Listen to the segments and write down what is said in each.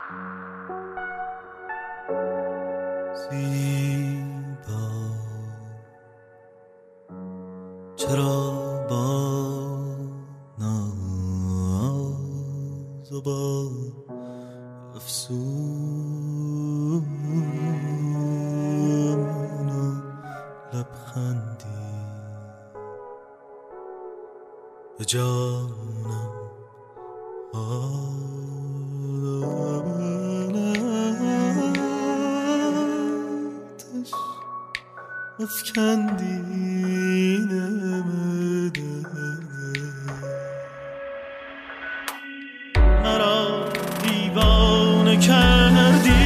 زیبا چرا با ناز و با افسون و لبخندی به جانم آتش افکندی نمده مرا دیوانه کردی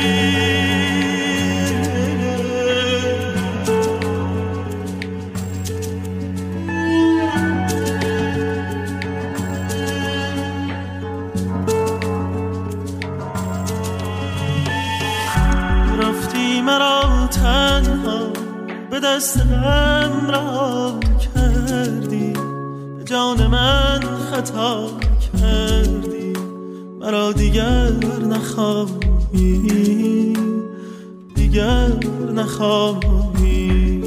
رفتی مرا تنها به دست غم رها کردی به جان من خطا کردی مرا دیگر نخواهی دیگر نخواهی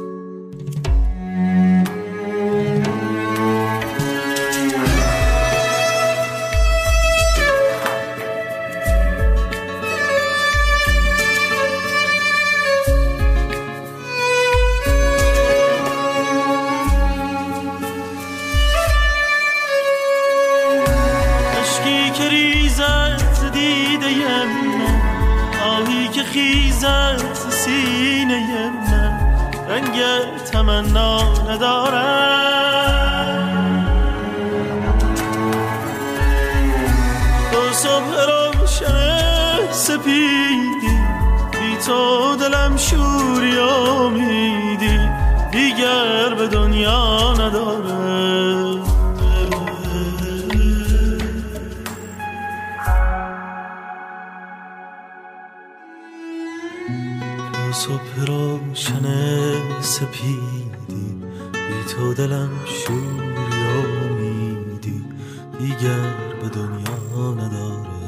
خیزد سینه من رنگ تمنا ندارم تو صبح روشن سپیدی بی تو دلم شوری امیدی دیگر به دنیا ندارم صبح روشن سپیدی بی تو دلم شوری امیدی دیگر به دنیا نداره